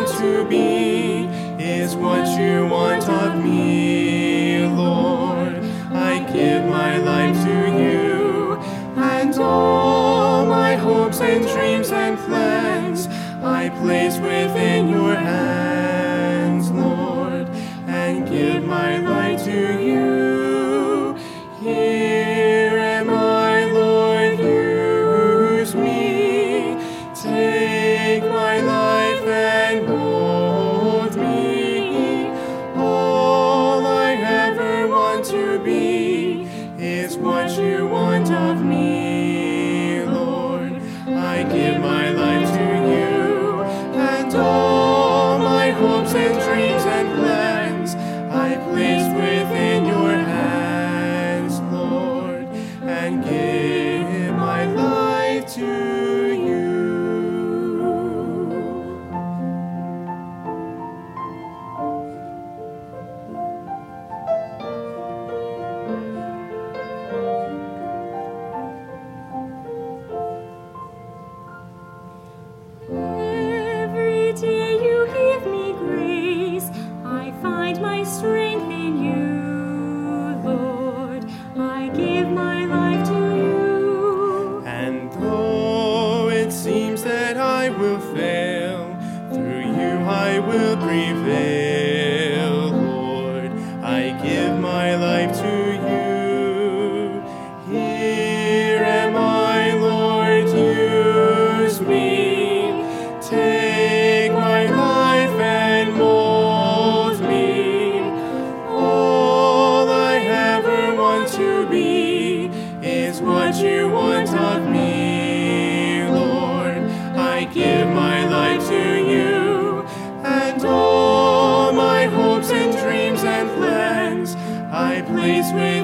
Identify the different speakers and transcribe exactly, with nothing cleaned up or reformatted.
Speaker 1: want to be is what you want of me, Lord. I give my life to you, and all my hopes and dreams and plans I place within your hands, Lord, and give my life to you. Here am I, Lord, use me. Take my life and mold me. All I ever want to be is what you want of me, Lord. I give my life to you, and all my hopes and dreams and plans I place within your hands, Lord, and give my life to you.
Speaker 2: Every day you give me grace, I find my strength in you, Lord. I give my life to you.
Speaker 1: And though it seems that I will fail, through you I will prevail, Lord. I give my life to you. Here am I, Lord, use me. Take my life and mold me. All I ever want to be is what you want of me, Lord. I give my life to you, and all my hopes and dreams and plans I place with